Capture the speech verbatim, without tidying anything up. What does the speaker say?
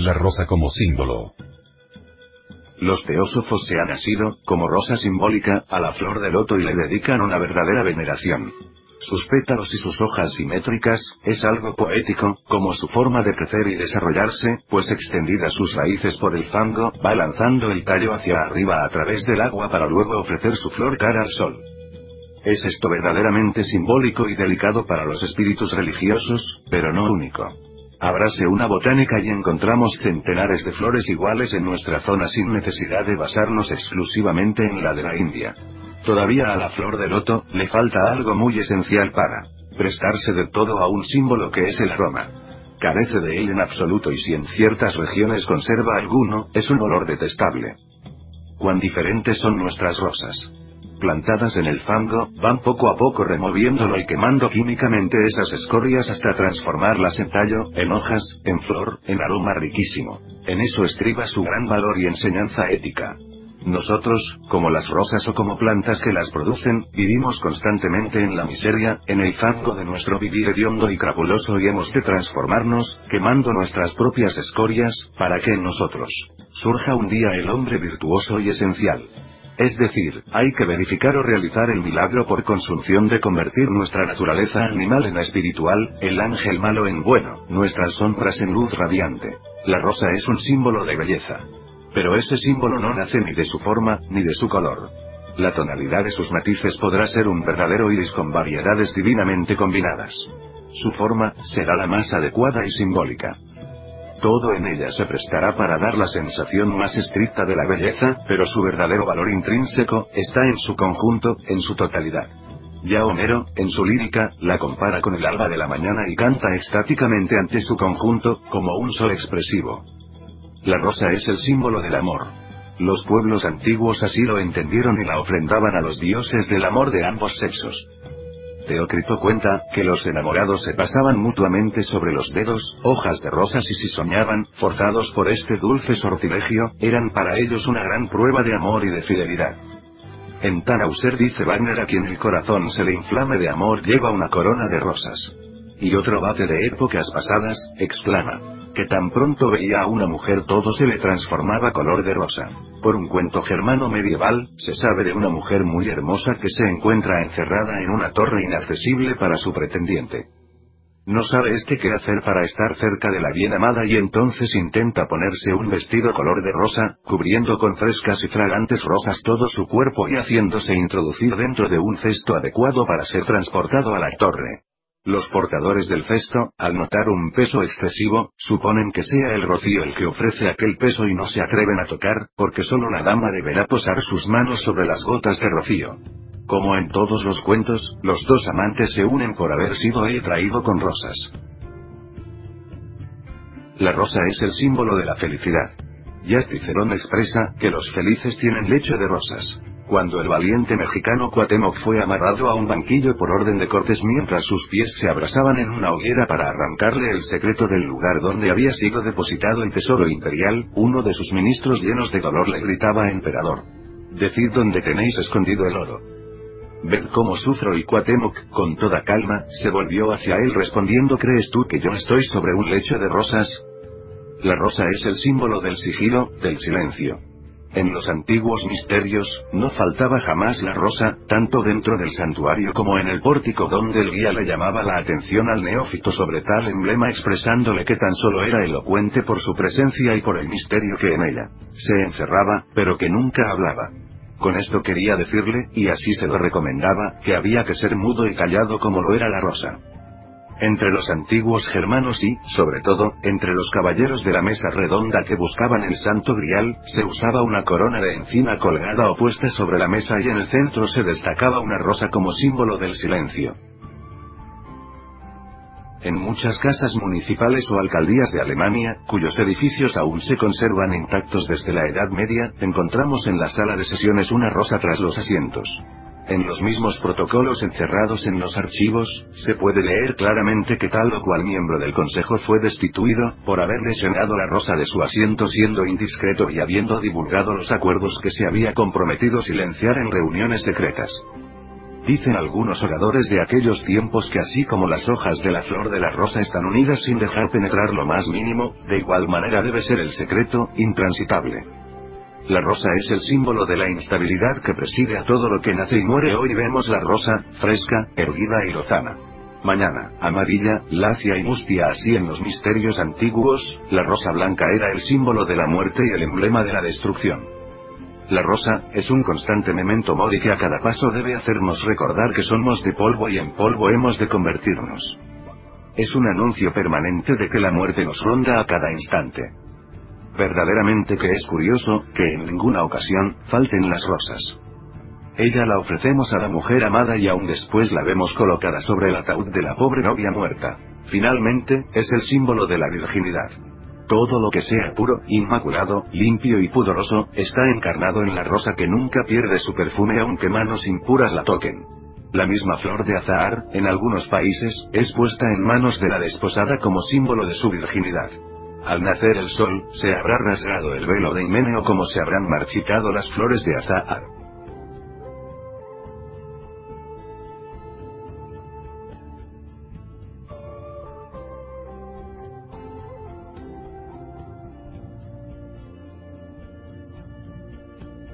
La rosa como símbolo. Los teósofos se han asido, como rosa simbólica, a la flor de loto y le dedican una verdadera veneración. Sus pétalos y sus hojas simétricas, es algo poético, como su forma de crecer y desarrollarse, pues extendidas sus raíces por el fango, va lanzando el tallo hacia arriba a través del agua para luego ofrecer su flor cara al sol. Es esto verdaderamente simbólico y delicado para los espíritus religiosos, pero no único. Abráse una botánica y encontramos centenares de flores iguales en nuestra zona sin necesidad de basarnos exclusivamente en la de la India. Todavía a la flor de loto, le falta algo muy esencial para prestarse de todo a un símbolo que es el aroma. Carece de él en absoluto y si en ciertas regiones conserva alguno, es un olor detestable. Cuán diferentes son nuestras rosas. Plantadas en el fango, van poco a poco removiéndolo y quemando químicamente esas escorias hasta transformarlas en tallo, en hojas, en flor, en aroma riquísimo. En eso estriba su gran valor y enseñanza ética. Nosotros, como las rosas o como plantas que las producen, vivimos constantemente en la miseria, en el fango de nuestro vivir hediondo y crapuloso y hemos de transformarnos, quemando nuestras propias escorias, para que en nosotros surja un día el hombre virtuoso y esencial. Es decir, hay que verificar o realizar el milagro por consunción de convertir nuestra naturaleza animal en espiritual, el ángel malo en bueno, nuestras sombras en luz radiante. La rosa es un símbolo de belleza. Pero ese símbolo no nace ni de su forma, ni de su color. La tonalidad de sus matices podrá ser un verdadero iris con variedades divinamente combinadas. Su forma, será la más adecuada y simbólica. Todo en ella se prestará para dar la sensación más estricta de la belleza, pero su verdadero valor intrínseco, está en su conjunto, en su totalidad. Ya Homero, en su lírica, la compara con el alba de la mañana y canta extáticamente ante su conjunto, como un sol expresivo. La rosa es el símbolo del amor. Los pueblos antiguos así lo entendieron y la ofrendaban a los dioses del amor de ambos sexos. Teócrito cuenta, que los enamorados se pasaban mutuamente sobre los dedos, hojas de rosas y si soñaban, forzados por este dulce sortilegio, eran para ellos una gran prueba de amor y de fidelidad. En Tannhäuser dice Wagner a quien el corazón se le inflame de amor lleva una corona de rosas. Y otro bate de épocas pasadas, exclama, que tan pronto veía a una mujer todo se le transformaba color de rosa. Por un cuento germano medieval, se sabe de una mujer muy hermosa que se encuentra encerrada en una torre inaccesible para su pretendiente. No sabe este qué hacer para estar cerca de la bien amada y entonces intenta ponerse un vestido color de rosa, cubriendo con frescas y fragantes rosas todo su cuerpo y haciéndose introducir dentro de un cesto adecuado para ser transportado a la torre. Los portadores del cesto, al notar un peso excesivo, suponen que sea el rocío el que ofrece aquel peso y no se atreven a tocar, porque solo la dama deberá posar sus manos sobre las gotas de rocío. Como en todos los cuentos, los dos amantes se unen por haber sido él traído con rosas. La rosa es el símbolo de la felicidad. Ya Cicerón expresa, que los felices tienen lecho de rosas. Cuando el valiente mexicano Cuauhtémoc fue amarrado a un banquillo por orden de Cortés mientras sus pies se abrasaban en una hoguera para arrancarle el secreto del lugar donde había sido depositado el tesoro imperial, uno de sus ministros llenos de dolor le gritaba: emperador, decid dónde tenéis escondido el oro. Ved cómo sufro. Y Cuauhtémoc, con toda calma, se volvió hacia él respondiendo: ¿crees tú que yo estoy sobre un lecho de rosas? La rosa es el símbolo del sigilo, del silencio. En los antiguos misterios, no faltaba jamás la rosa, tanto dentro del santuario como en el pórtico donde el guía le llamaba la atención al neófito sobre tal emblema expresándole que tan solo era elocuente por su presencia y por el misterio que en ella se encerraba, pero que nunca hablaba. Con esto quería decirle, y así se lo recomendaba, que había que ser mudo y callado como lo era la rosa. Entre los antiguos germanos y, sobre todo, entre los caballeros de la mesa redonda que buscaban el santo grial, se usaba una corona de encina colgada o puesta sobre la mesa y en el centro se destacaba una rosa como símbolo del silencio. En muchas casas municipales o alcaldías de Alemania, cuyos edificios aún se conservan intactos desde la Edad Media, encontramos en la sala de sesiones una rosa tras los asientos. En los mismos protocolos encerrados en los archivos, se puede leer claramente que tal o cual miembro del consejo fue destituido, por haber lesionado la rosa de su asiento siendo indiscreto y habiendo divulgado los acuerdos que se había comprometido silenciar en reuniones secretas. Dicen algunos oradores de aquellos tiempos que así como las hojas de la flor de la rosa están unidas sin dejar penetrar lo más mínimo, de igual manera debe ser el secreto, intransitable. La rosa es el símbolo de la instabilidad que preside a todo lo que nace y muere. Hoy vemos la rosa, fresca, erguida y lozana. Mañana, amarilla, lacia y mustia. Así en los misterios antiguos, la rosa blanca era el símbolo de la muerte y el emblema de la destrucción. La rosa, es un constante memento mori que a cada paso debe hacernos recordar que somos de polvo y en polvo hemos de convertirnos. Es un anuncio permanente de que la muerte nos ronda a cada instante. Verdaderamente que es curioso, que en ninguna ocasión, falten las rosas. Ella la ofrecemos a la mujer amada y aún después la vemos colocada sobre el ataúd de la pobre novia muerta. Finalmente, es el símbolo de la virginidad. Todo lo que sea puro, inmaculado, limpio y pudoroso, está encarnado en la rosa que nunca pierde su perfume aunque manos impuras la toquen. La misma flor de azahar, en algunos países, es puesta en manos de la desposada como símbolo de su virginidad. Al nacer el sol, se habrá rasgado el velo de Himeneo como se habrán marchitado las flores de azahar.